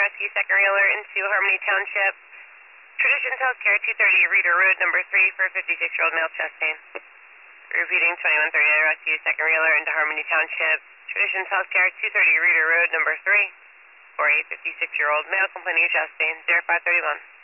rescue second reeler into Harmony Township. Traditions Healthcare 230 Reader Road, number 3 for 56-year-old male chest pain. Repeating 2139 rescue second reeler into Harmony Township. Traditions Healthcare 230 Reader Road, number 3 for a 56-year-old male complaining of chest pain, 0531.